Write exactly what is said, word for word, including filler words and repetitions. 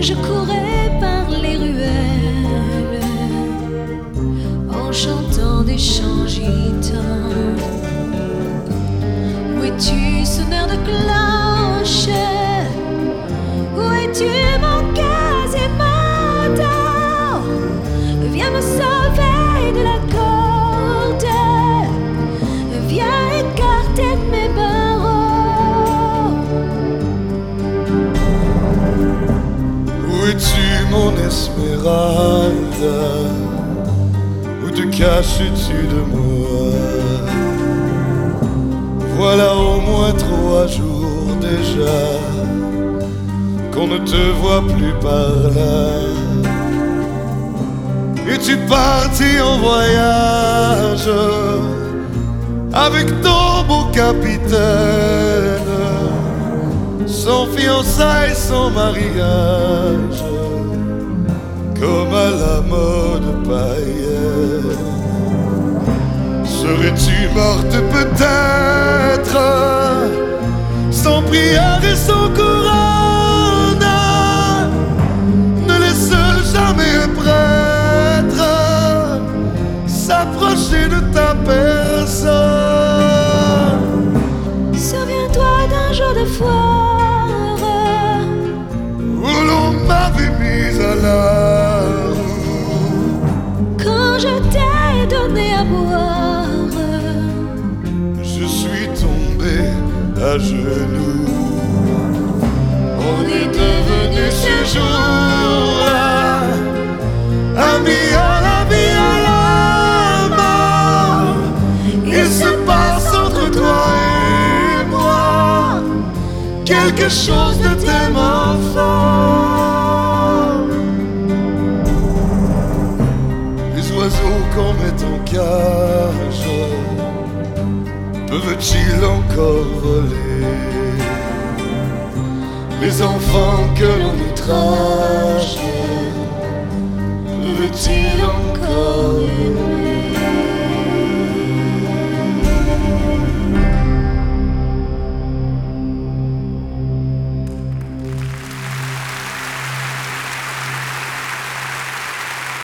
je courais par les ruelles en chantant des chants gitans. Où es-tu, sonneur de cloche? Où es-tu, mon Quasimodo? Viens me sauver de la corde, viens écarter mes barreaux. Où es-tu, mon Esmeralda? Où te caches-tu de moi? Voilà au moins trois jours déjà qu'on ne te voit plus par là. Es-tu parti en voyage avec ton beau capitaine, sans fiançailles, sans mariage, comme à la mode païenne? Serais-tu morte peut-être, sans prière et sans couronne? Ne laisse jamais un prêtre s'approcher de ta personne. Souviens-toi d'un jour de foire où l'on m'avait mise à l'art, quand je t'ai donné à boire. Je suis tombé à genoux. On est devenus ce jour-là amis à la vie, à la mort. Il se passe entre toi et moi quelque chose de tellement fort. Les oiseaux qu'on met en cage peuvent-ils encore voler? Les enfants que l'on outrage peuvent-ils encore aimer?